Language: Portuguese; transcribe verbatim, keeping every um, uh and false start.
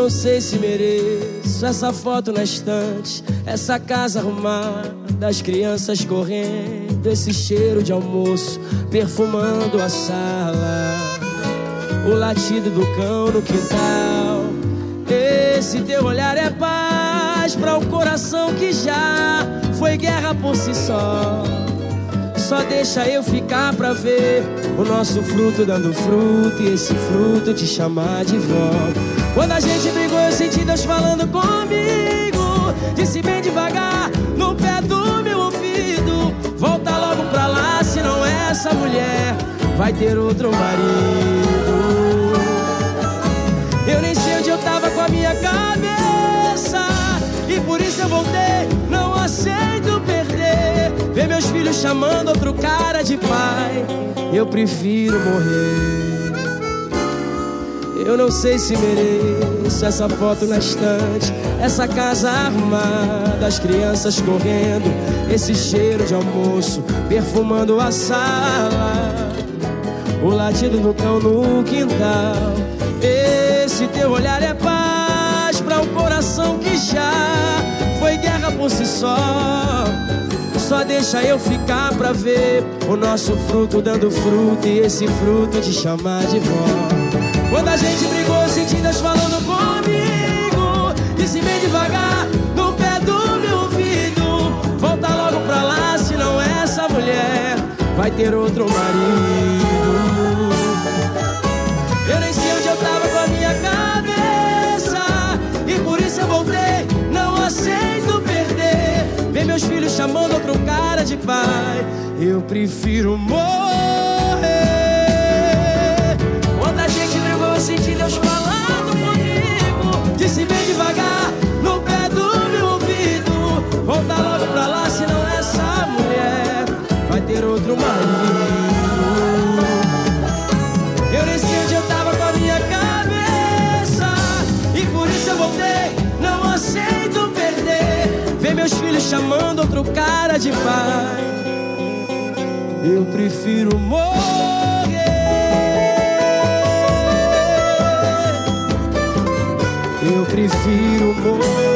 não sei se mereço essa foto na estante, essa casa arrumada, as crianças correndo, esse cheiro de almoço perfumando a sala, o latido do cão no quintal. Esse teu olhar é paz pra um coração que já foi guerra por si só. Só deixa eu ficar pra ver o nosso fruto dando fruto e esse fruto te chamar de volta. Quando a gente brigou eu senti Deus falando comigo, disse bem devagar no pé do meu ouvido: volta logo pra lá, se não é essa mulher vai ter outro marido. Eu nem sei onde eu tava com a minha cabeça e por isso eu voltei, não aceito perder. Ver meus filhos chamando outro cara de pai, eu prefiro morrer. Eu não sei se mereço essa foto na estante, essa casa arrumada, as crianças correndo, esse cheiro de almoço perfumando a sala, o latido do cão no quintal. Esse teu olhar é paz pra um coração que já foi guerra por si só. Só deixa eu ficar pra ver o nosso fruto dando fruto e esse fruto te chamar de volta. Quando a gente brigou eu senti Deus falando comigo, disse bem devagar no pé do meu ouvido: volta logo pra lá, se não é essa mulher vai ter outro marido. Eu nem sei onde eu tava com a minha cabeça e por isso eu voltei, não aceito perder. Ver meus filhos chamando outro cara de pai, eu prefiro morrer. Quando a gente brigou eu senti Deus falando comigo, disse bem devagar no pé do meu ouvido: volta logo pra lá, se não é essa mulher vai ter outro marido. Eu nem sei onde eu tava com a minha cabeça e por isso eu voltei, não aceito perder. Ver meus filhos chamando outro cara de pai, eu prefiro morrer. Eu prefiro morrer.